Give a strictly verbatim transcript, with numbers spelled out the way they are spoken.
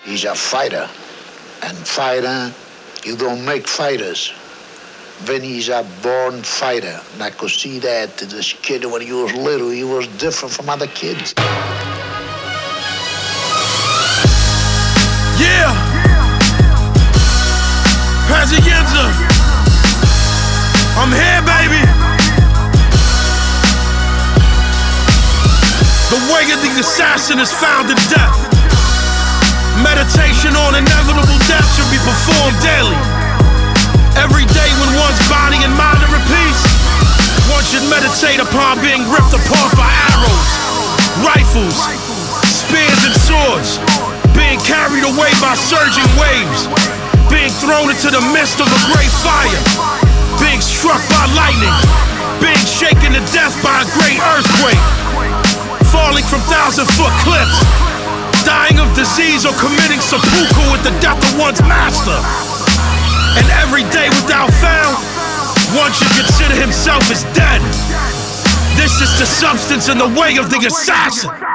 He's a fighter. And fighter, you don't make fighters. Vinny's a born fighter. And I could see that this kid, when he was little, he was different from other kids. Yeah! Pazienza! I'm here, baby! The way of the assassin is found in death. Meditation on inevitable death should be performed daily. Every day when one's body and mind are at peace, one should meditate upon being ripped apart by arrows, rifles, spears and swords, being carried away by surging waves, being thrown into the midst of a great fire, being struck by lightning, being shaken to death by a great earthquake, falling from thousand-foot cliffs, dying of disease or committing seppuku with the death of one's master. And every day without fail, one should consider himself as dead. This is the substance and the way of the assassin.